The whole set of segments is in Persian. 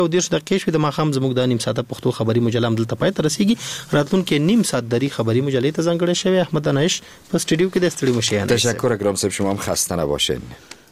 او 10 دقیقې شوې د ماښام زموږ د نیم ساعته پښتو خبري مجله هم دلته پای ته رسیږي. راتلونکي نیم ساعت دری خبري مجله ته ځانګړی شوی. احمد دانش په استودیو کې د استړي مشیان. تشکر اکرام صاحب، شما هم خسته نباشین.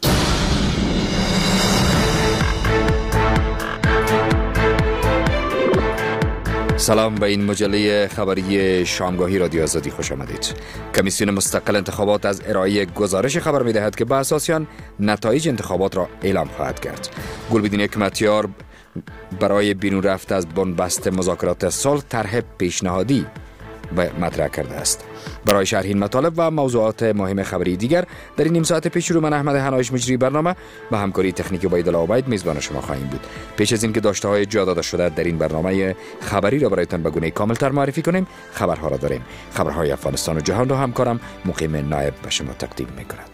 سلام، به این مجله خبری شامگاهی رادیو آزادی خوش آمدید. کمیسیون مستقل انتخابات از ارائه گزارش خبر می‌دهد که به اساس آن نتایج انتخابات را اعلام خواهد کرد. گلبدین حکمتیار برای بیرون رفت از بنبست مذاکرات صلح طرح پیشنهادی مطرح کرده است. برای شرح این مطالب و موضوعات مهم خبری دیگر در این نیم ساعت پیش رو من احمد حنایش مجری برنامه با همکاری تکنیکی عبیدالله عبید میزبان شما خواهیم بود. پیش از اینکه داشته‌های جا داده شده در این برنامه خبری را برایتان به گونه کاملتر معرفی کنیم، خبرها را داریم. خبرهای افغانستان و جهان را همکارم مقیم نایب به شما تقدیم می‌کند.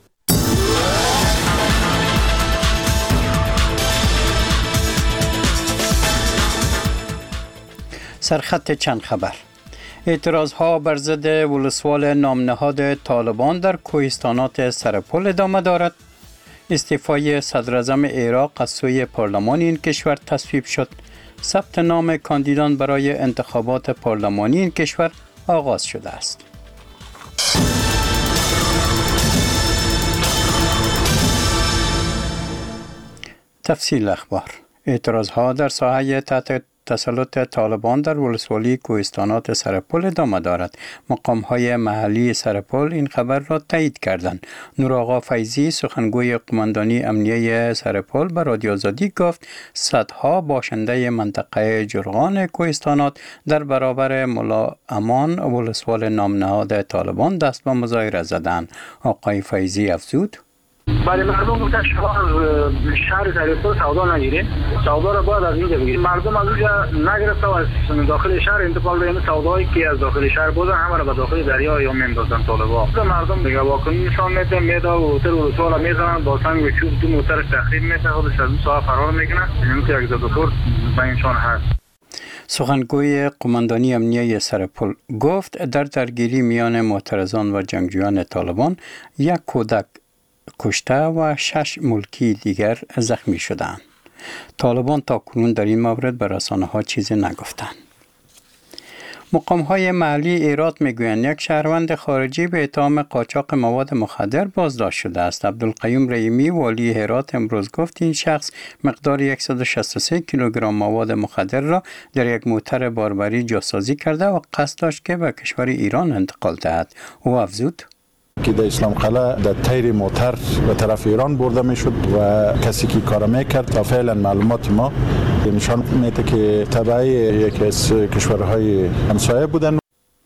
سرخط چند خبر. اعتراضها بر ضد ولسوال نامنهاد طالبان در کوهستانات سرپل ادامه دارد. استعفای صدراعظم عراق از سوی پارلمان این کشور تصویب شد. ثبت نام کاندیدان برای انتخابات پارلمانی این کشور آغاز شده است. تفصیل اخبار. اعتراضها در ساحه تحت تسلط طالبان در ولسوالی کوهستانات سرپل ادامه دارد. مقام‌های محلی سرپل این خبر را تایید کردند. نورآقا فیضی سخنگوی قماندانی امنیه سرپل به رادیو آزادی گفت صدها باشنده منطقه جرغان کوهستانات در برابر ملا امان ولسوال نامنهاد طالبان دست به مظاهره زدند. آقای فیضی افزود: برای مردم گفتن شما از شهر سرپل سودا نگیرید، سودا را باید از اینجا بگیرید. مردم از اونجا نگرفته و از داخل شهر انتقال به این سودایی که از داخل شهر بودن همه را به داخل دریا یا میندازن طالبا. مردم دیگه واکنش نشان میدن، میاد و هتل ولسوالا میزنن با سنگ و چوب تو موتر تخریب میکنن، خودش از اون ساحه فرار میکنن. این که یک دکتر به اینشان هست. سخنگوی قماندانی امنیه سرپل گفت در درگیری میان معترضان و جنگجویان طالبان یک کودک کشته و 6 ملکی دیگر زخمی شدند. طالبان تا کنون در این مورد به رسانه‌ها چیزی نگفتند. مقام‌های محلی ایرات میگویند یک شهروند خارجی به اتهام قاچاق مواد مخدر بازداشت شده است. عبدالقیوم رحیمی والی هرات امروز گفت این شخص مقدار 163 کیلوگرم مواد مخدر را در یک موتر باربری جاسازی کرده و قصد داشت که به کشور ایران انتقال دهد. او افزود که در اسلام قلعه در تیر موتر به طرف ایران برده میشد و کسی که کار میکرد تا فعلا معلومات ما نشان میده که تبعی یکی از کشورهای همسایه بودن.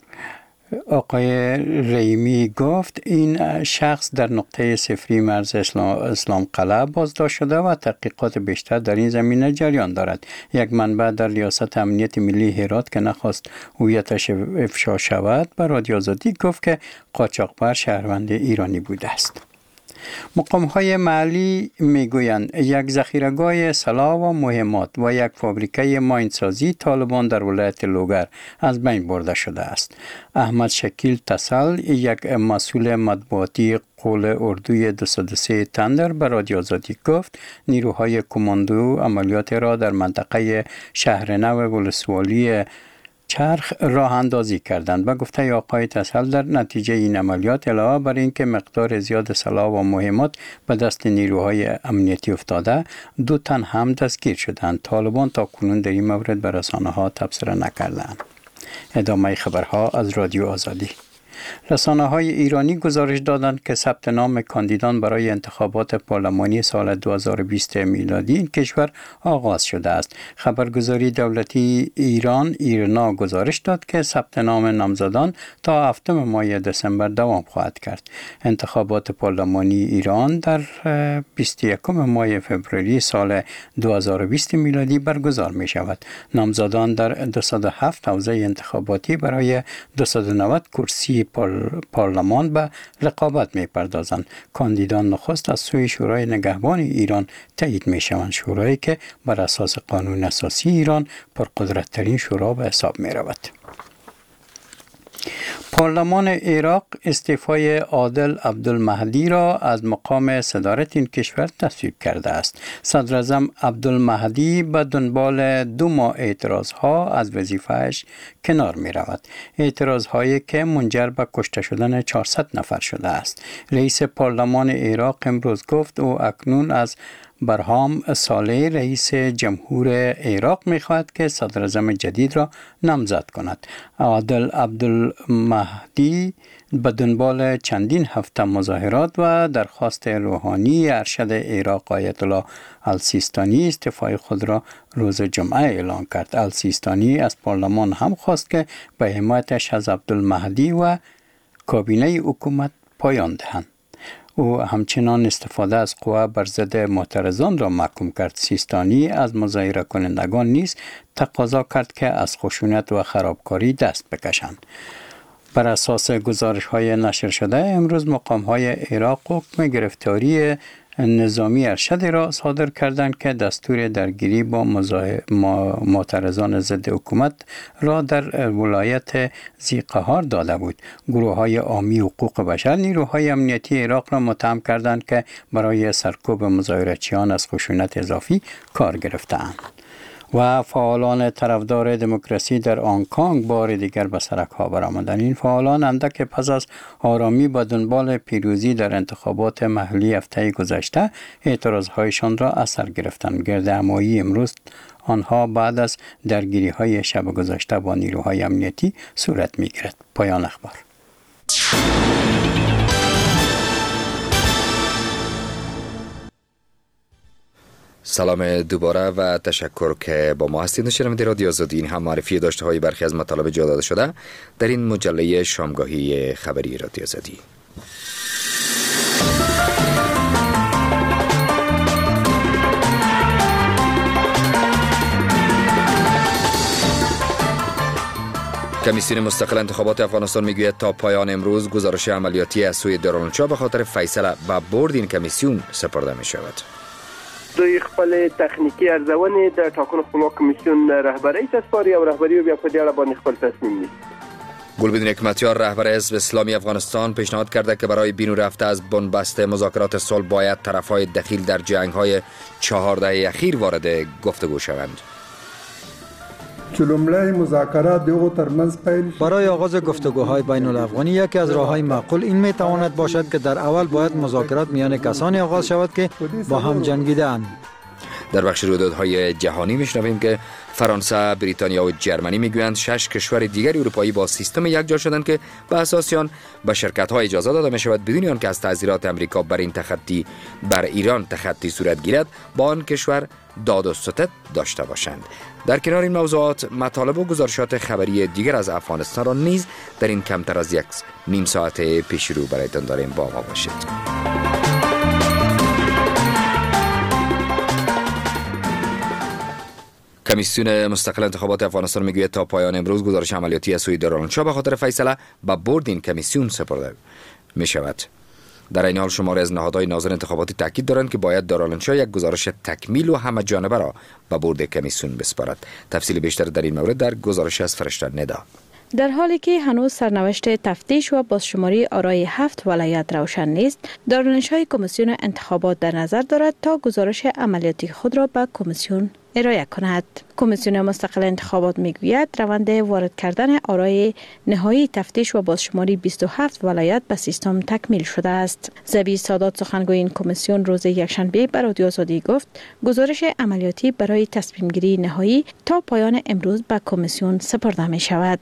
آقای رحیمی گفت این شخص در نقطه صفری مرز اسلام قلعه بازداشت شده و تحقیقات بیشتر در این زمینه جریان دارد. یک منبع در ریاست امنیت ملی هرات که نخواست هویتش افشا شود به رادیو آزادی گفت که قاچاقبر شهروند ایرانی بوده است. مقام‌های محلی میگویند یک ذخیره‌گاه سلاح و مهمات و یک فابریکه ماینسازی طالبان در ولایت لوگر از بین برده شده است. احمد شکیل تسل یک مسئول مطبوعاتی قول اردوی 203 تندر به رادیو آزادی گفت نیروهای کماندو عملیات را در منطقه شهرنو ولسوالی چرخ راه اندازی کردند. به گفته آقای تسل در نتیجه این عملیات علاوه بر اینکه مقدار زیاد سلاح و مهمات به دست نیروهای امنیتی افتاده 2 تن هم دستگیر شدند. طالبان تا کنون در این مورد به رسانه‌ها تبصره نکردند. ادامه خبرها از رادیو آزادی. رسانه‌های ایرانی گزارش دادند که ثبت نام کاندیدان برای انتخابات پارلمانی سال 2020 میلادی این کشور آغاز شده است. خبرگزاری دولتی ایران ایرنا گزارش داد که ثبت نام نامزدان تا 7 ماه دسامبر دوام خواهد کرد. انتخابات پارلمانی ایران در 21 ماه فوریه سال 2020 میلادی برگزار می شود. نامزدان در 207 حوزه انتخاباتی برای 290 کرسی پارلمان به رقابت می پردازند. کاندیدان نخست از سوی شورای نگهبان ایران تایید می شوند. شورایی که بر اساس قانون اساسی ایران پرقدرت‌ترین شورا به حساب می رود. پارلمان عراق استعفای عادل عبدالمهدی را از مقام صدارت این کشور تصویب کرده است. صدر اعظم عبدالمهدی به دنبال 2 ماه اعتراضها از وظیفه‌اش کنار می رود. اعتراضهایی که منجر به کشته شدن 400 نفر شده است. رئیس پارلمان عراق امروز گفت او اکنون از برهام صالح رئیس جمهور عراق می‌خواهد که صدر اعظم جدید را نامزد کند. عادل عبدالمهدی به دنبال چندین هفته مظاهرات و درخواست روحانی ارشد عراق آیت الله السیستانی استعفای خود را روز جمعه اعلام کرد. السیستانی از پارلمان هم خواست که به حمایتش از عبدالمهدی و کابینه حکومت پایان دهند. او همچنان استفاده از قوه بر ضد معترضان را محکوم کرد. سیستانی از مظاهره کنندگان نیز تقاضا کرد که از خشونت و خرابکاری دست بکشند. بر اساس گزارش‌های نشر شده امروز مقام‌های عراق حکم گرفتاری نظامی ارشد را صادر کردند که دستور درگیری با معترضان ضد حکومت را در ولایت ذی‌قهار داده بود. گروه‌های عامی حقوق بشر نیروهای امنیتی عراق را متهم کردند که برای سرکوب مظاهره‌چیان از خشونت اضافی کار گرفته‌اند. و فعالان طرفدار دموکراسی در هنگ کنگ بار دیگر به سرک‌ها برآمدند. این فعالان اندک پس از آرامی با دنبال پیروزی در انتخابات محلی هفته گذشته اعتراضهایشان را از سر گرفتند. گردهمایی امروز آنها بعد از درگیری‌های شب گذشته با نیروهای امنیتی صورت می‌گیرد. پایان اخبار. سلام دوباره و تشکر که با ما هستید. شنونده رادیو آزادی. این هم معرفی داشته های برخی از مطالب جا داده شده در این مجله شامگاهی خبری رادیو آزادی. کمیسیون مستقل انتخابات افغانستان میگوید تا پایان امروز گزارش عملیاتی از سوی دارالانشا به خاطر فیصله و برد این کمیسیون سپرده می شود. دوی خپل تخنیکی ارزونې د ټاکنو خپلواک کمیسیون رهبری ته سپاري او رهبری بیا په دې اړه باندې خپل تصمیم نیسي. گلبدین حکمتیار رهبر حزب اسلامی افغانستان پیشنهاد کرده که برای بینو رفته از بنبست مذاکرات صلح باید طرفهای دخیل در جنگ‌های 4 دهه اخیر وارد گفتگو شوند. برای آغاز گفتگوهای بین الافغانی یکی از راه‌های معقول این میتواند باشد که در اول باید مذاکرات میان کسانی آغاز شود که با هم جنگیده‌اند. در بخش رویدادهای جهانی میشنویم که فرانسه، بریتانیا و جرمنی میگویند 6 کشور دیگری اروپایی با سیستم یکجا شدند که به اساس آن به شرکت‌ها اجازه داده می‌شود بدون آنکه از تعزیرات امریکا بر این تخطی بر ایران تخطی صورت گیرد با آن کشور داد و ستد داشته باشند. در کنار این موضوعات مطالب و گزارشات خبری دیگر از افغانستان را نیز در این کمتر از یک نیم ساعت پیش رو برایتان داریم. با ما باشید. کمیسیون مستقل انتخابات افغانستان میگوید تا پایان امروز گزارش عملیاتی از سوی دارالانشا به خاطر فیصله به برد این کمیسیون سپرده می شود. در این حال شماری از نهادهای ناظر انتخاباتی تاکید دارند که باید دارالانشا یک گزارش تکمیل و همه جانبه را به برد کمیسیون بسپارد. تفصیل بیشتر در این مورد در گزارش از فرشته ندا. در حالی که هنوز سرنوشت تفتیش و بازشماری آرای 7 ولایت روشن نیست، دارالانشای کمیسیون انتخابات در نظر دارد تا گزارش عملیاتی خود را به کمیسیون ارائه کند. کمیسیون مستقل انتخابات میگوید روند وارد کردن آرای نهایی تفتیش و بازشماری 27 ولایت به سیستم تکمیل شده است. زبی سادات سخنگوی این کمیسیون روز یکشنبه به رادیو آزادی گفت گزارش عملیاتی برای تصمیم گیری نهایی تا پایان امروز به کمیسیون سپرده می شود.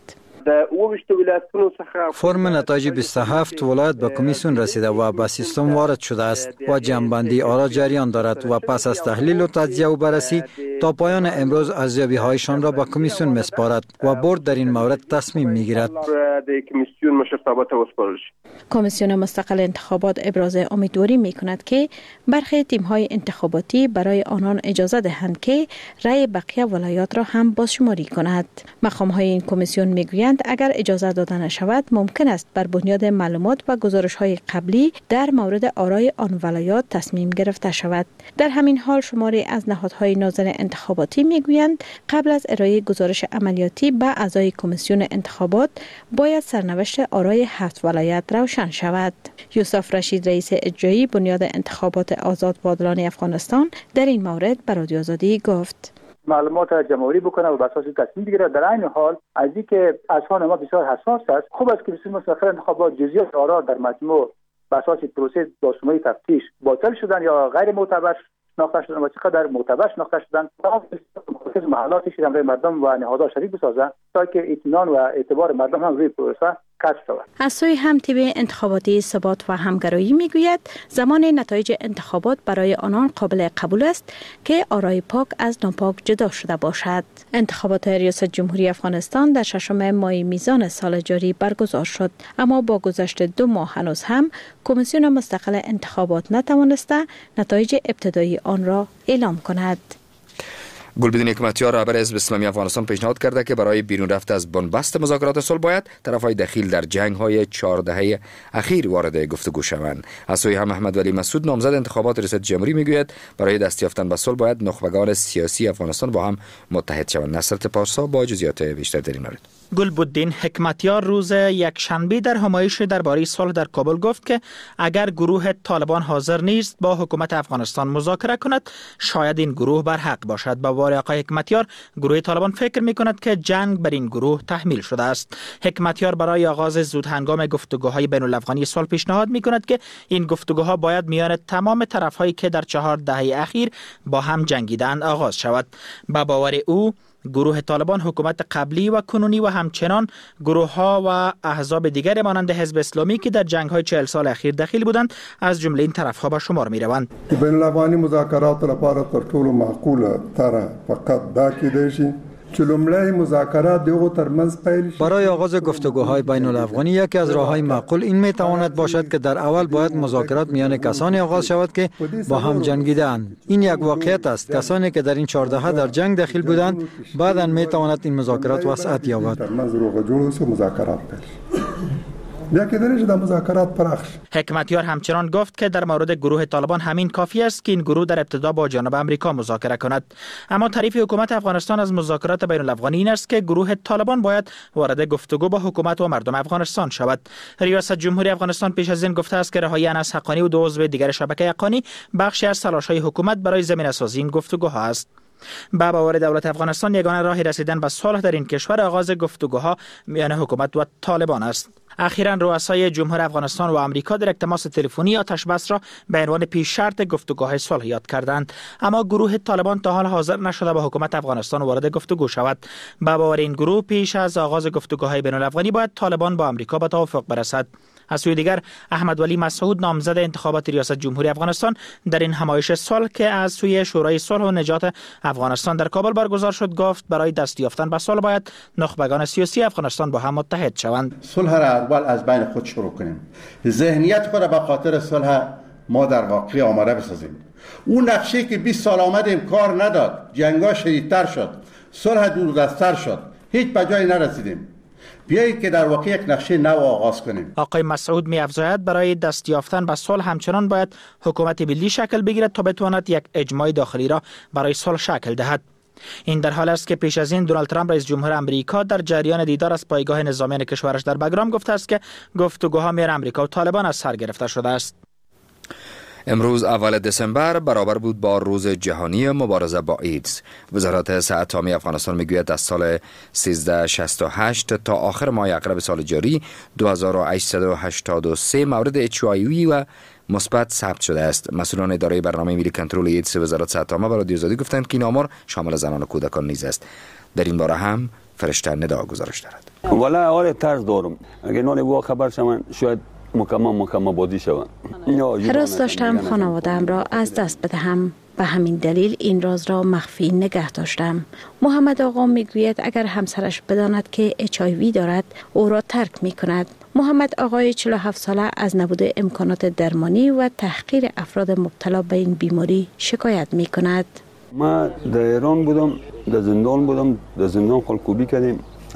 فرم نتایج 27 ولایت به کمیسیون رسیده و به سیستم وارد شده است و جمع‌بندی آرا جریان دارد و پس از تحلیل و تجزیه و بررسی تا پایان امروز ارزیابی‌هایشان را به کمیسیون می‌سپارد و بورد در این مورد تصمیم می‌گیرد. کمیسیون مستقل انتخابات ابراز امیدواری می‌کند که برخی تیم‌های انتخاباتی برای آنان اجازه دهند که رأی بقیه ولایات را هم بازشماری کند. مقام‌های این کمیسیون می‌گویند میگویند اگر اجازه داده نشود ممکن است بر بنیاد معلومات و گزارش‌های قبلی در مورد آرای آن ولایات تصمیم گرفته شود. در همین حال شماری از نهادهای ناظر انتخاباتی میگویند قبل از ارائه گزارش عملیاتی به اعضای کمیسیون انتخابات باید سرنوشت آرای 7 ولایت روشن شود. یوسف رشید رئیس اجرایی بنیاد انتخابات آزاد و عادلانه افغانستان در این مورد به رادیو آزادی گفت: معلومات را جمع‌آوری بکنه و بر اساس تصمیم بگیره. در این حال از اینکه اذهان ما بسیار حساس است، خوب است که کمیسیون مستقل انتخابات جزئیات آرا در مجموع بر اساس پروسه داستانی تفتیش باطل شدن یا غیر معتبر شناخته شدن و چقدر معتبر شناخته شدن، تا محلاتی شدن برای مردم و نهادها شریک بسازه تا که اطمینان و اعتبار مردم هم روی پروسه کسب شود. از سوی هم تیم انتخاباتی ثبات و همگرایی میگوید زمان نتایج انتخابات برای آنان قابل قبول است که آرای پاک از ناپاک جدا شده باشد. انتخابات ریاست جمهوری افغانستان در 6 ماه میزان سال جاری برگزار شد، اما با گذشت 2 ماه هنوز هم کمیسیون مستقل انتخابات نتوانسته نتایج ابتدایی آن را اعلام کند. گلبدین حکمتیار رهبر حزب اسلامی افغانستان پیشنهاد کرده که برای بیرون رفت از بنبست مذاکرات صلح باید طرفهای دخیل در جنگ‌های 4 دهه اخیر وارد گفتگو شوند. از سوی هم احمد ولی مسعود نامزد انتخابات ریاست جمهوری میگوید برای دست یافتن به صلح باید نخبگان سیاسی افغانستان با هم متحد شوند. نصرت پارسا با جزئیات بیشتر در این مورد. گلبدین حکمتیار روز یکشنبه در همایش درباره صلح در کابل گفت که اگر گروه طالبان حاضر نیست با حکومت افغانستان مذاکره کند شاید این گروه بر حق باشد. با بار آقای حکمتیار گروه طالبان فکر می کند که جنگ بر این گروه تحمیل شده است. حکمتیار برای آغاز زود هنگام گفتگوهای بین الافغانی صلح پیشنهاد می کند که این گفتگوها باید میان تمام طرف‌هایی که در 4 دهه اخیر با هم جنگیدند آغاز شود. با باور او گروه طالبان حکومت قبلی و کنونی و همچنان گروه ها و احزاب دیگر مانند حزب اسلامی که در جنگ های 40 سال اخیر دخیل بودند از جمله این طرف ها به شمار می روند. بین الافغانی مذاکرات لپاره تر ټولو معقوله طرح فقط دا کېدای شي چې لومړی مذاکرات دغه ترمنځ پیل شي. برای آغاز گفتگوهای بین الافغانی یکی از راههای معقول این می تواند باشد که در اول باید مذاکرات میان کسانی آغاز شود که با هم جنگیدند. این یک واقعیت است. کسانی که در این 4 دهه در جنگ دخیل بودند بعداً می تواند این مذاکرات وسعت یابد. حکمتیار همچنان گفت که در مورد گروه طالبان همین کافی است که این گروه در ابتدا با جانب امریکا مذاکره کند. اما تعریف حکومت افغانستان از مذاکرات بین الافغانی این است که گروه طالبان باید وارد گفتگو با حکومت و مردم افغانستان شود. ریاست جمهوری افغانستان پیش از این گفته است که رهایی انس حقانی و 2 عضو دیگر شبکه حقانی بخشی از تلاش‌های حکومت برای زمینه‌سازی این گفتگوها است. با باور دولت افغانستان یگانه راه رسیدن به صلح در این کشور آغاز گفتگوها میان حکومت و طالبان است. اخیراً رؤسای جمهور افغانستان و آمریکا در یک تماس تلفنی آتش بس را به عنوان پیش شرط گفتگوهای صلح یاد کردند، اما گروه طالبان تا حال حاضر نشده با حکومت افغانستان وارد گفتگو شود. با باور این گروه پیش از آغاز گفتگوهای بین الافغانی باید طالبان با آمریکا به توافق برسد. از سوی دیگر احمد ولی مسعود نامزد انتخابات ریاست جمهوری افغانستان در این همایش صلح که از سوی شورای صلح و نجات افغانستان در کابل برگزار شد گفت برای دست یافتن به صلح باید نخبگان سیاسی افغانستان با هم متحد شوند. صلح را اول از بین خود شروع کنیم. ذهنیت خود را به خاطر صلح ما در واقع آماده بسازیم. اون نقشه که 20 سال آمدیم کار نداد، جنگا شدیدتر شد، صلح دوردست‌تر شد، هیچ به جایی نرسیدیم. بیایید که در واقع یک نقشه نو آغاز کنیم. آقای مسعود می‌افزاید برای دست یافتن به صلح همچنان باید حکومت ملی شکل بگیرد تا بتواند یک اجماع داخلی را برای صلح شکل دهد. این در حال است که پیش از این دونالد ترامپ رئیس جمهور آمریکا در جریان دیدار از پایگاه نظامیان کشورش در بگرام گفته است که گفتگوها میان آمریکا و طالبان از سر گرفته شده است. امروز اول دسامبر برابر بود با روز جهانی مبارزه با ایدز. وزارت صحت عامه افغانستان میگوید از سال 1368 تا آخر ماه اکتبر سال جاری 2883 مورد HIV و مثبت ثبت شده است. مسئولان اداره برنامه ملی کنترل ایدز وزارت صحت عامه برای رادیو آزادی گفتند که این آمار شامل زنان و کودکان نیز است. در این باره هم فرشته ندا گزارش دارد. والا آره ترس دارم. اگه نون خبر شوم شاید مکمل بازی شوم. حراس داشتم خانواده‌ام را از دست بدهم. به همین دلیل این راز را مخفی نگه داشتم. محمد آقا میگوید اگر همسرش بداند که HIV دارد او را ترک می کند. محمد آقای 47 ساله از نبود امکانات درمانی و تحقیر افراد مبتلا به این بیماری شکایت می کند. ما در ایران بودم، در زندان بودم، در زندان خلقوبی کردیم.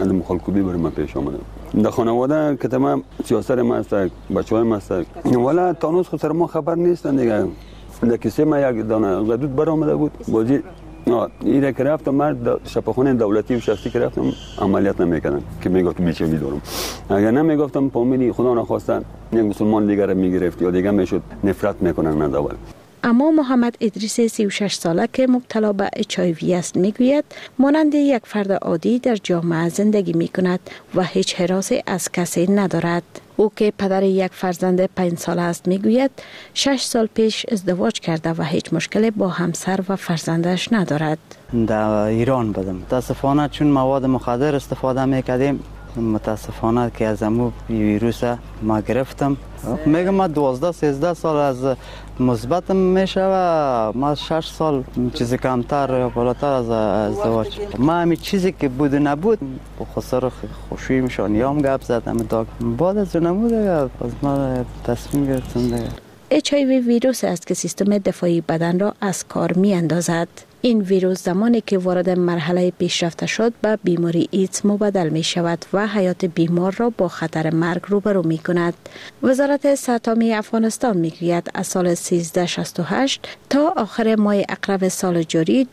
از مخالکوبی برای من پیش آمده. در خانواده که تمام سیاست ما است، بچه‌های ما است، ولی تانوس خود سر ما خبر نیستن دیگه. در کیسه ما یک دانه غدود برآمده بود بازی ایره که رفتم مرد شفاخانه دولتی و شخصی که رفتم عملیات نمیکردن که میگفت بیچاری دارم. اگر نمیگفتم فامیلی خدا نخواستن یک مسلمان دیگر رو میگرفت یا دیگه میشد نفرت میکنن از اول. اما محمد ادریس 36 ساله که مبتلا به HIV است میگوید مانند یک فرد عادی در جامعه زندگی میکند و هیچ هراسی از کسی ندارد. او که پدر یک فرزند 5 ساله است میگوید 6 سال پیش ازدواج کرده و هیچ مشکلی با همسر و فرزندش ندارد. در ایران بودم. متاسفانه چون مواد مخدر استفاده میکردیم، متاسفانه که از امو ویروس ما گرفتم. میگم ما 12-13 سال از مثبت میشه و ما 6 سال چیزی کمتر یا بالاتر از ازدواج. ما همین چیزی که بود نبود با خسر خوشی میشون یا هم گپ زدم بعد از نمود از ما تصمیم گرفتم دیگه. HIV ویروس است که سیستم دفاعی بدن را از کار می اندازد. این ویروس زمانی که وارد مرحله پیشرفته شد به بیماری ایدز مبدل می شود و حیات بیمار را با خطر مرگ روبرو می کند. وزارت صحت عامه افغانستان می گوید از سال 1368 تا آخر ماه اقرب سال جاری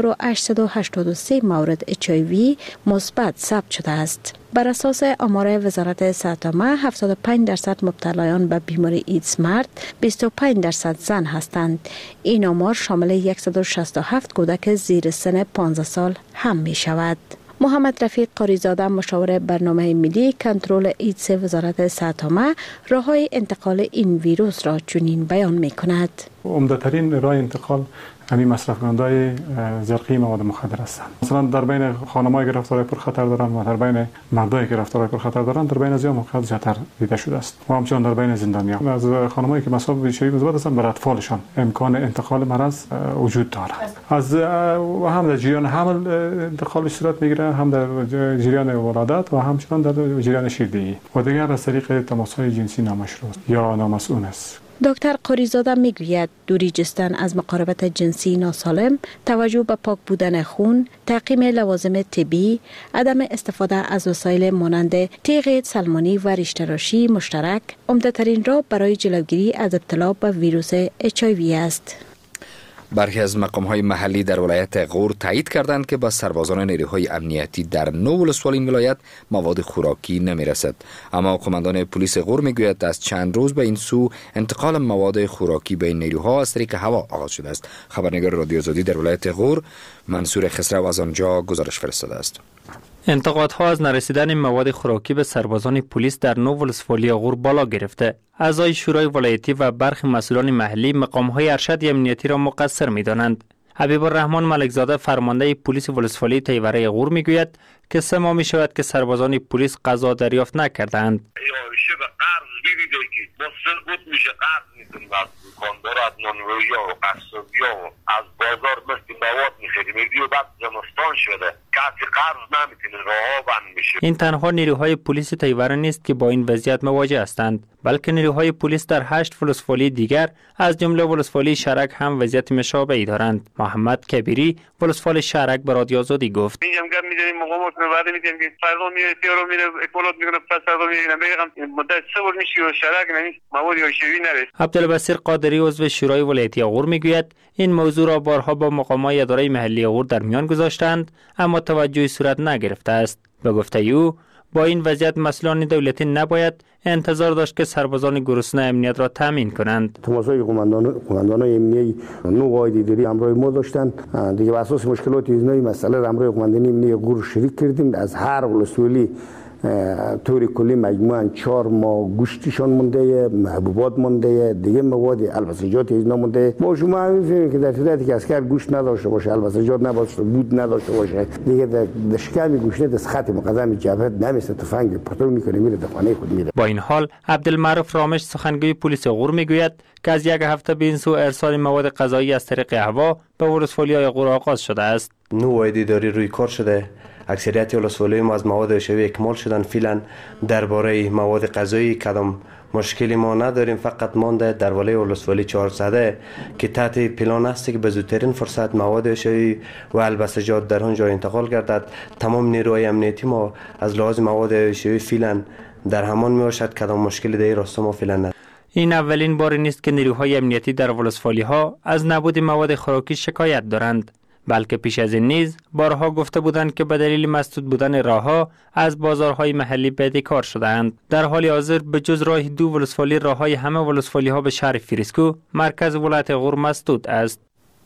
2883 مورد HIV مثبت ثبت شده است. بر اساس آمار وزارت صحت عامه 75% مبتلایان به بیماری ایدز مرد، 25% زن هستند. این آمار شامل 167 کودک زیر سن 15 سال هم می شود. محمد رفیق قاریزاده مشاور برنامه ملی کنترل ایدز وزارت صحت عامه راه‌های انتقال این ویروس را چنین بیان می کند. عمده‌ترین راه انتقال همین مصرف کننده‌های زرقی مواد مخدر هستند. مثلا در بین خانم‌های گرفتار پرخطر دارند و در بین مردای گرفتار پرخطر دارند در بین زیاد موقعیت زیادتر دیده شده است. و همچنین در بین زندانیان از خانم‌هایی که مصاب HIV مثبت هستند بر اطفالشان امکان انتقال مرض وجود دارد. از و هم در جریان حمل انتقال صورت میگیره، هم در جریان ولادت و همچنین در جریان شیردهی و دیگر از طریق تماس‌های جنسی نامشروع یا نامسئول است. دکتر قاریزاده میگوید دوری جستن از مقاربت جنسی ناسالم، توجه به پاک بودن خون، تعقیم لوازم طبی، عدم استفاده از وسایل مانند تیغ سلمانی و ریش‌تراشی مشترک عمده‌ترین راه برای جلوگیری از ابتلا به ویروس HIV است. برخی از مقام‌های محلی در ولایت غور تایید کردند که با سربازان نیروهای امنیتی در 9 ولسوالی این ولایت مواد خوراکی نمی‌رسد. اما قماندان پلیس غور میگوید از چند روز به این سو انتقال مواد خوراکی به این نیروها از طریق هوا آغاز شده است. خبرنگار رادیو آزادی در ولایت غور منصور خسرو از آنجا گزارش فرستاده است. انتقادها از نرسیدن مواد خوراکی به سربازان پلیس در 9 ولسوالی غور بالا گرفته. اعضای شورای ولایتی و برخی مسئولان محلی مقام‌های ارشد امنیتی را مقصر می‌دانند. حبیب الرحمن ملکزاده فرمانده پلیس ولسوالی تیوره غور میگوید که 3 ماه می‌شود که سربازان پلیس غذا دریافت نکردند. دکاندار از نانوایی و قصابی و از بازار مثل مواد میخریم و بعد زمستان شده کسی قرض نمیتونه راه بند میشه. این تنها نیروهای پلیس تیوره نیست که با این وضعیت مواجه هستند، بلکه نیروهای پلیس در 8 ولسوالی دیگر از جمله ولسوالی شهرک هم وضعیت مشابهی دارند. محمد کبیری ولسوالی شهرک به رادیو آزادی گفت: میگم گپ می‌زنیم مقامات وعده میدیم که فردا میره تیارو میره اکولات میکنه پس فردا میره میگم مدت 3 بار میشه شهرک نمیشه مواد شیوی نرسید. عبدالبصیر قادری عضو شورای ولایتی غور میگوید این موضوع را بارها با مقامات اداره محلی غور در میان گذاشتند اما توجهی صورت نگرفته است. به گفته او با این وضعیت مسئولان دولتی نباید انتظار داشت که سربازان گرسنه امنیت را تامین کنند. تماس‌های قماندان امنیتی نوع دیداری همراه ما داشتند. دیگه بر اساس مشکلات ایزنایی مسئله را همراه قماندانی امنیتی غور شریک کردیم. از هر ولسوالی طور کلی مجموعاً 4 ماه گوشتشان مونده، محبوبات مونده، دیگه مواد البسجات اینا مونده. ما شما می‌فهمید که در صورتی که عسکر گوشت نداشته باشه، البسجات نباشه، بود نداشته باشه، دیگه در شکم گوشت از خط مقدم جبهه نمیشه تفنگ پاترول میکنه میره در خانه خود میره. با این حال عبدالمعروف رامش سخنگوی پلیس غور میگوید که از یک هفته به این سو ارسال مواد غذایی از طریق هوا به ولسوالی‌های غور آغاز شده است. نوع دیداری روی کار شده اکثریت ولسوالی ما از مواد حشوی اکمال شدن. فعلا درباره مواد غذایی کدام مشکلی ما نداریم، فقط مانده در ولسوالی 400 که تحت پلان است که به زودترین فرصت مواد حشوی و البسجات در آنجا انتقال گردد. تمام نیروهای امنیتی ما از لحاظ مواد حشوی فعلا در همان می باشد، کدام مشکلی در این راستا ما فعلا نداریم. این اولین بار نیست که نیروهای امنیتی در ولسوالی ها از نبود مواد خوراکی شکایت دارند، بلکه پیش از این نیز بارها گفته بودند که به دلیل مسدود بودن راهها از بازارهای محلی بدهکار شده‌اند. در حال حاضر به جز راه 2 ولسوالی، راههای همه ولسوالی ها به شهر فیروزکوه مرکز ولایت غور مسدود است.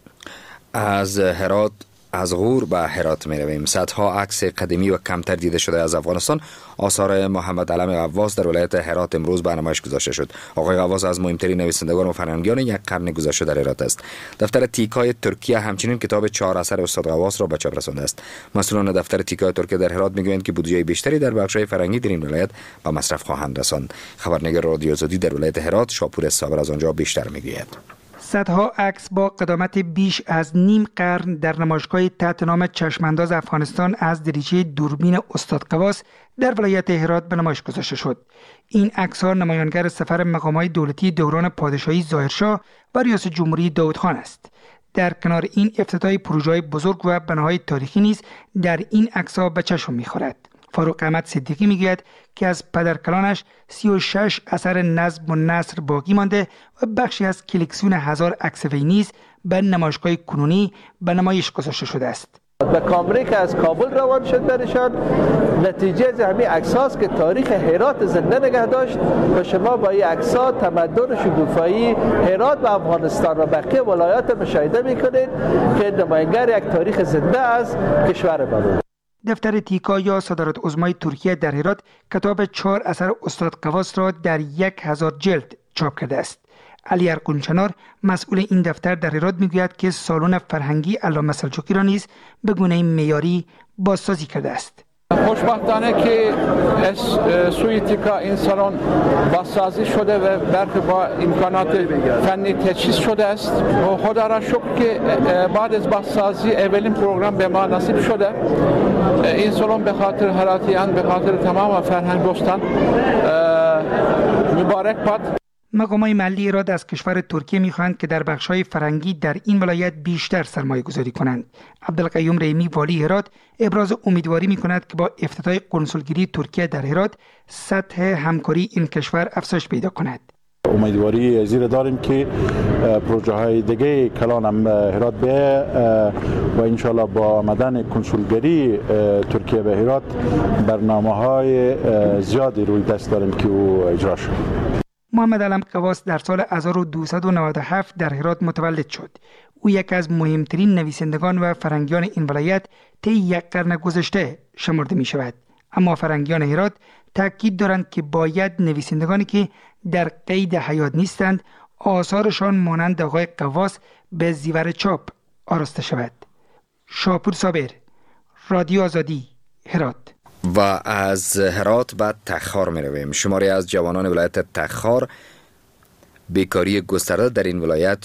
از غور به هرات می رویم. صدها عکس قدیمی و کمتر دیده شده از افغانستان آثار محمد علم غواص در ولایت هرات امروز به نمایش گذاشته شد. آقای غواص از مهمترین نویسندگان و فرهنگیان یک قرن گذشته در هرات است. دفتر تیکای ترکیه همچنین کتاب 4 اثر استاد غواص را به چاپ رسانده است. مسئولان دفتر تیکای ترکیه در هرات میگویند که بودجه بیشتری در بخش‌های فرهنگی در این ولایت به مصرف خواهند رساند. خبرنگار رادیو آزادی در ولایت هرات شاپور صابر از آنجا بیشتر میگوید. صدها عکس با قدامت بیش از نیم قرن در نمایشگاه تحت نام چشمانداز افغانستان از دریچه دوربین استاد غواص در ولایت هرات به نمایش گذاشته شد. این عکس‌ها نمایانگر سفر مقام‌های دولتی دوران پادشاهی ظاهرشاه و ریاست جمهوری داود خان است. در کنار این افتتاح پروژه‌های بزرگ و بناهای تاریخی نیز در این عکس‌ها به چشم می‌خورد. فاروق احمد صدیقی میگوید که از پدرکلانش 36 اثر نظم و نثر باقی مانده و بخشی از کلکسیون هزار عکس وی نیز به نمایشگاه کنونی به نمایش گذاشته شده است. به کامری که از کابل روان شد برشان نتیجه از همین عکس‌هاست که تاریخ هرات زنده نگه داشت و شما با این عکس‌ها تمدن شکوفایی هرات و افغانستان و بقیه ولایات مشاهده می‌کنید که نمایانگر یک تاریخ زنده از کشور ما. دفتر تیکا یا صدارت عظمای ترکیه در هرات کتاب 4 اثر استاد غواص را در 1000 جلد چاپ کرده است. علی ارقونچنار مسئول این دفتر در هرات میگوید که سالن فرهنگی علامه سلجوقی را نیز به گونه معیاری بازسازی کرده است. خوشبختانه که سوی تیکا این سالن بازسازی شده و برخی با امکانات فنی تجهیز شده است و خدا را شکر که بعد از بازسازی اولین پروگرام به ما نصیب شده. این سالن به خاطر هراتیان، به خاطر تمام فرهنگ دوستان مبارک باد. مقامات محلی ایراد از کشور ترکیه می‌خواهند که در بخش‌های فرهنگی در این ولایت بیشتر سرمایه‌گذاری کنند. عبدالقیوم رحیمی والی هرات ابراز امیدواری می‌کند که با افتتاح قنسولگری ترکیه در هرات سطح همکاری این کشور افزایش پیدا کند. امیدواری زیر داریم که پروژه های دیگه کلان هم هرات به و انشالله با آمدن کنسولگری ترکیه به هرات برنامه های زیادی روی دست داریم که او اجرا شد. محمد علم غواص در سال 1297 در هرات متولد شد. او یکی از مهمترین نویسندگان و فرهنگیان این ولایت طی یک قرن گذشته شمرده می شود. اما فرهنگیان هرات تاکید دارند که باید نویسندگانی که در قید حیات نیستند آثارشان مانند آقای غواص به زیور چاپ آراسته شود. شاپور صابر، رادیو آزادی، هرات. و از هرات به تخار می رویم. شماری از جوانان ولایت تخار بیکاری گسترده در این ولایت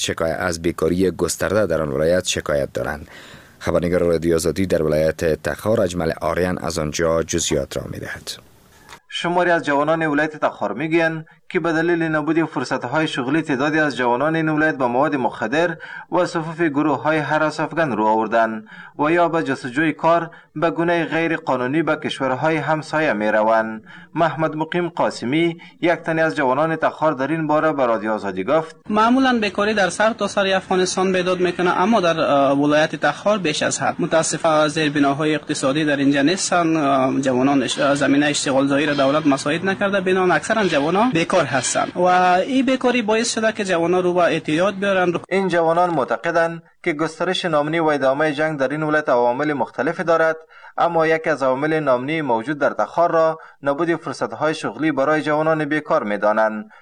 شکایت دارند. خبرنگار رادیو آزادی در ولایت تخار اجمل آریان از آنجا جزئیات را می دهد. شماری از جوانان ولایت تخار میگویند که به دلیل نبود فرصت‌های شغلی تعدادی از جوانان این ولایت با مواد مخدر و صفوف گروه‌های هراس افغان رو آوردند و یا به جستجوی کار به گونه غیر قانونی به کشورهای همسایه می‌روند. محمد مقیم قاسمی یک تن از جوانان تخار در این باره به رادیو آزادی گفت: معمولا بیکاری در سرتاسر افغانستان بیداد میکنه، اما در ولایت تخار بیش از حد. متاسفانه زیربناهای اقتصادی در اینجا نیستن. جوانان زمینه اشتغالزایی را دولت مساعد نکرده، بنابراین اکثرا جوانان بیکار هستند و این بیکاری باعث شده که جوانان رو به اعتیاد بیارن. این جوانان معتقدند که گسترش نامنی و ادامه جنگ در این ولایت عوامل مختلفی دارد، اما یکی از عوامل نامنی موجود در تخار را نبود فرصت‌های شغلی برای جوانان بیکار می‌دانند.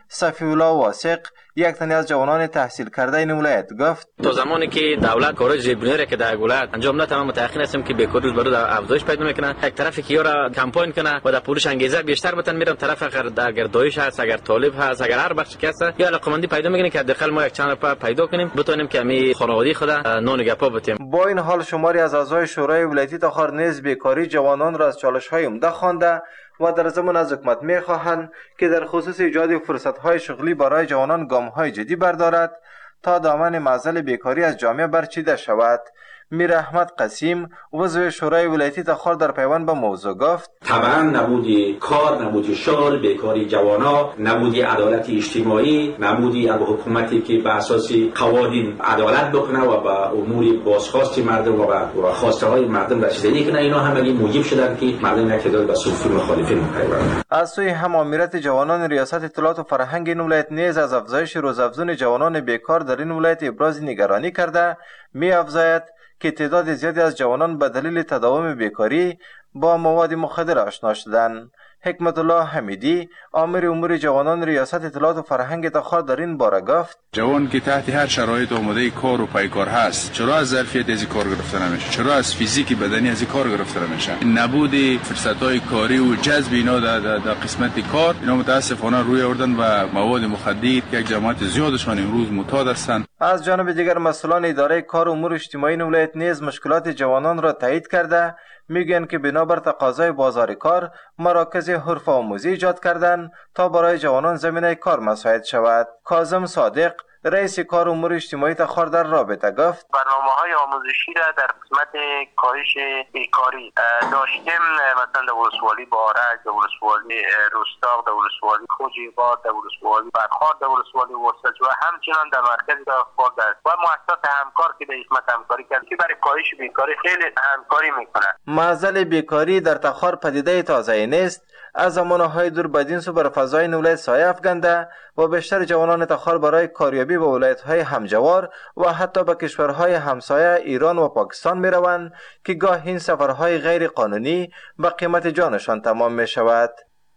صفی‌الله واثق یک تن از جوانان تحصیل کرده این ولایت گفت تا زمانی که دولت کارهای زیربنایی که در ولایت انجام نده، ما متأخر هستیم که بیکاری روز به روز افزایش پیدا میکنه. یک طرفی که یارا کمپاین کنه و در پولش انگیزه بیشتر بتن میرم، طرف اگر دایش هست، اگر طالب هست، اگر هر بخشی هست یا علاقمندی پیدا میکنه که داخل ما یک چند نفر پیدا کنیم بتونیم که می خانوادگی خود نون گپا بتیم. با این حال شماری از اعضای شورای ولایتی تخار نیز بیکاری جوانان را از چالش‌های عمده خوانده و در ضمن از حکومت می‌خواهند که در خصوص ایجاد فرصت‌های شغلی برای جوانان گام‌های جدی بردارد تا دامن معضل بیکاری از جامعه برچیده شود. میر احمد قسیم عضو شورای ولایتی تخار در پیوند به موضوع گفت طبعا نبودی کار، نبودی شغل، بیکاری جوانا، نبودی عدالت اجتماعی، نبودی از حکومتی که به اساس قوانین عدالت بکنه و به امور بازخواست مردم و به خواسته های مردم رسیدگی کنه، اینا همگی موجب شدن که مردم اعتدال به صفوف مخالفین پیوندند. از سوی هم آمیرت جوانان ریاست اطلاعات و فرهنگ این ولایت نیز از افزایش روزافزون جوانان بیکار در این ولایت ابراز نگرانی کرده می‌افزاید که تعداد زیادی از جوانان به دلیل تداوم بیکاری با مواد مخدر آشنا شدند. حکمت الله حمیدی آمر امور جوانان ریاست اطلاعات و فرهنگ تخار در این باره گفت جوان که تحت هر شرایط آماده کار و پیکار هست، چرا از ظرفیت از کار گرفته نمیشه؟ چرا از فیزیک بدنی از کار گرفته نمیشه؟ نبود فرصت‌های کاری و جذب اینا در قسمت کار، اینا متاسفانه روی آوردن و مواد مخدر که یک جماعت زیادشان امروز معتاد هستند. از جانب دیگر مسئولان اداره کار و امور اجتماعی ولایت نیز مشکلات جوانان را تایید کرده میگن که بنابر تقاضای بازار کار مراکز حرفه آموزی ایجاد کردند تا برای جوانان زمینه کار مساعد شود. کاظم صادق رئیس کار امور اجتماعی تخار در رابطه گفت برنامه‌های آموزشی را در قسمت کاهش بیکاری داشتیم، مثلا در ولسوالی بارک، در ولسوالی روستاق، در ولسوالی خوجیباد، در ولسوالی برخار، در ولسوالی ورسج و همچنان در مرکز دارخورد است و مؤسسات همکار که در قسمت همکاری کرد که برای کاهش بیکاری خیلی همکاری میکنند. معضل بیکاری در تخار پدیده تازه نیست. از زمانه‌های دور بدین سو بر فضای ولایت سایه افکنده و بیشتر جوانان تخار برای کاریابی به ولایت‌های همجوار و حتی به کشورهای همسایه ایران و پاکستان می‌روند که گاه این سفرهای غیر قانونی به قیمت جانشان تمام می‌شود.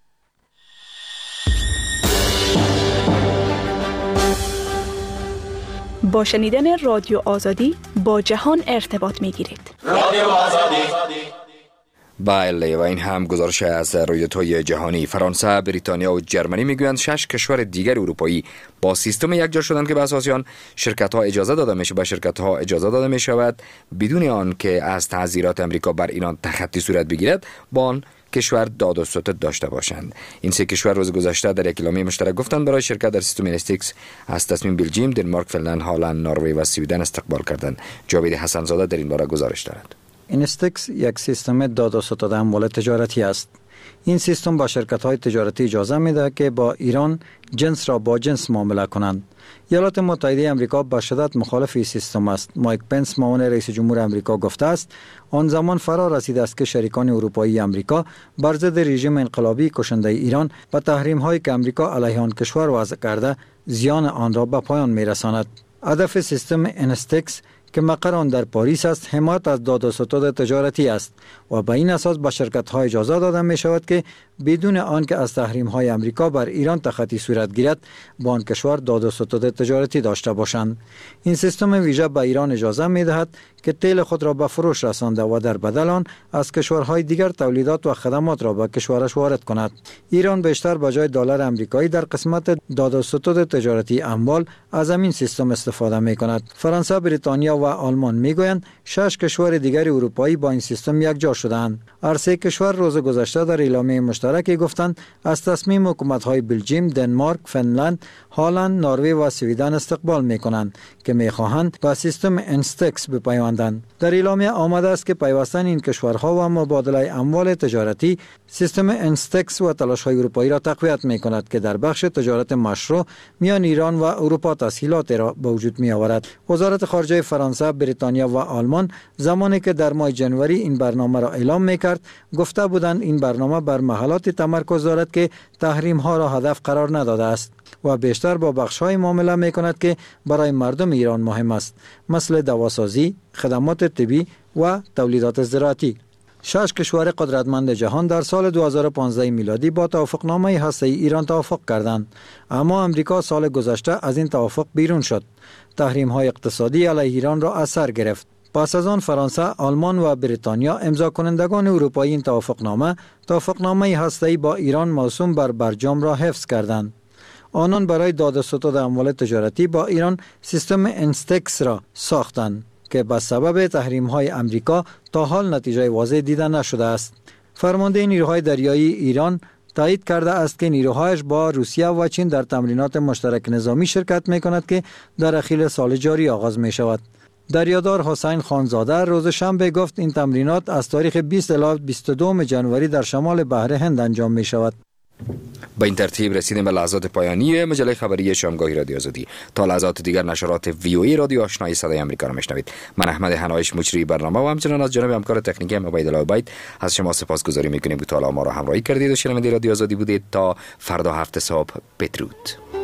با شنیدن رادیو آزادی با جهان ارتباط می‌گیرید. رادیو آزادی. بله و این هم گزارش از رویدادهای جهانی. فرانسه، بریتانیا و جرمنی میگویند 6 کشور دیگر اروپایی با سیستم یکجا شدند که به اساس آن شرکت‌ها اجازه داده می شود بدون آن که از تعزیرات امریکا بر ایران تخطی صورت بگیرد با آن کشور داد و ستد داشته باشند. این سه کشور روز گذشته در یک اعلامیه مشترک گفتند برای شرکت در سیستم انستکس از تصمیم بلژیم، دنمارک، فنلند، هلند، نروژ و سوئدن استقبال کردند. جاوید حسن زاده در این باره گزارش دارد. اینستکس یک سیستم داد و ستد اموال تجارتی است. این سیستم با شرکت‌های تجارتی اجازه می‌دهد که با ایران جنس را با جنس معامله کنند. ایالات متحده آمریکا به شدت مخالف این سیستم است. مایک پنس معاون رئیس جمهور آمریکا گفته است آن زمان فرا رسیده است که شریکان اروپایی آمریکا بر ضد رژیم انقلابی کشنده ایران و تحریم‌هایی که آمریکا علیه آن کشور وضع کرده زیان آن را به پایان می‌رساند. هدف سیستم اینستکس که مقر آن در پاریس است حمایت از داد و ستد تجارتی است و به این اساس به شرکت‌ها اجازه داده می شود که بدون آنکه از تحریم‌های آمریکا بر ایران تخطی صورت گیرد با آن کشور داد و ستد تجارتی داشته باشند. این سیستم ویژه به ایران اجازه می دهد که تیل خود را به فروش رسانده و در بدل آن از کشورهای دیگر تولیدات و خدمات را به کشورش وارد کند. ایران بیشتر به جای دلار آمریکایی در قسمت داد و ستد تجارتی اموال از همین سیستم استفاده می کند. فرانسه، بریتانیا و آلمان می گویند 6 کشور دیگر اروپایی با این سیستم یکجا شدند. هر سه کشور روز گذشته در اعلامیه مشترکی گفتند از تصمیم حکومت‌های بلژیم، دنمارک، فنلند، هلند، نروژ و سوئدن استقبال می‌کنند که می‌خواهند با سیستم اینستکس بپیوندند. در اعلامیه آمده است که پیوستن این کشورها و مبادله اموال تجارتی سیستم اینستکس و تلاش‌های اروپایی را تقویت می‌کند که در بخش تجارت مشروع میان ایران و اروپا تسهیلات را به وجود می‌آورد. وزارت خارجه فرانسه، بریتانیا و آلمان زمانی که در ماه ژانویه این برنامه را اعلام می‌کرد گفته بودند این برنامه بر محلات تمرکز دارد که تحریم ها را هدف قرار نداده است و بیشتر با بخش های معامله می کند که برای مردم ایران مهم است، مثل دواسازی، خدمات طبی و تولیدات زراعتی. 6 کشور قدرتمند جهان در سال 2015 میلادی با توافقنامه هسته‌ای ایران توافق کردند، اما امریکا سال گذشته از این توافق بیرون شد. تحریم‌های اقتصادی علیه ایران را از سر گرفت. پس از آن فرانسه، آلمان و بریتانیا امضا کنندگان اروپایی این توافقنامه هسته‌ای با ایران موسوم بر برجام را حفظ کردند. آنان برای داد و ستد اموال تجارتی با ایران سیستم انستکس را ساختند که به سبب تحریم‌های امریکا تا حال نتیجه واضح دیده نشده است. فرمانده نیروهای دریایی ایران تایید کرده است که نیروهایش با روسیه و چین در تمرینات مشترک نظامی شرکت می‌کند که در اخیل سال جاری آغاز می‌شود. دریادار حسین خانزاده روز شنبه گفت این تمرینات از تاریخ 20 الی 22 جنوری در شمال بحر هند انجام می‌شود. با این ترتیب رسیدیم به لحظات پایانی مجله خبری شامگاهی رادیو آزادی. تا لحظات دیگر نشرات وی رادیو آشنای صدای آمریکا را میشنوید. من احمد حنایش مجری برنامه و همچنان از جناب همکار تکنیکی عبیدالله عبید از شما سپاسگزاری میکنیم که تا الان ما را همراهی کردید و شنونده رادیو آزادی بودید. تا فردا 7 صبح بدرود.